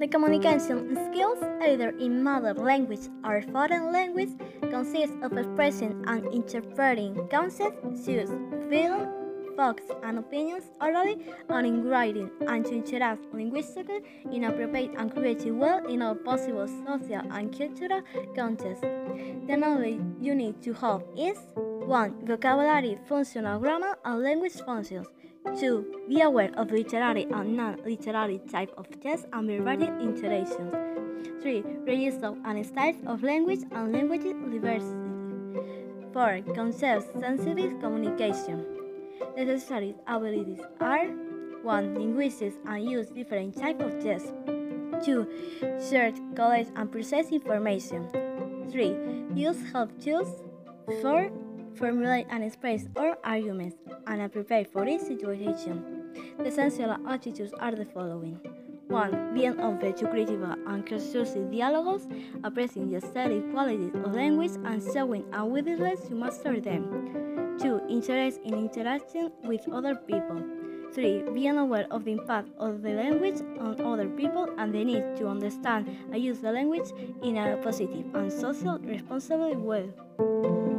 The communication skills, either in mother language or foreign language, consist of expressing and interpreting concepts, views, feelings, facts, and opinions orally and in writing, and to interact linguistically in appropriate and creative way in all possible social and cultural contexts. The knowledge you need to have is 1. Vocabulary, functional grammar, and language functions. 2. Be aware of literary and non-literary type of tests and verbal interactions. 3. Register and styles of language and language diversity. 4. Concept-sensitive communication. Necessary abilities are 1. Linguistics and use different types of tests. 2. Search, collect, and process information. 3. Use help tools. 4. Formulate and express all arguments and prepare for each situation. The essential attitudes are the following. 1. Being open to critical and constructive dialogues, appraising the aesthetic qualities of language and showing a willingness to master them. 2. Interest in interacting with other people. 3. Being aware of the impact of the language on other people and the need to understand and use the language in a positive and social responsible way.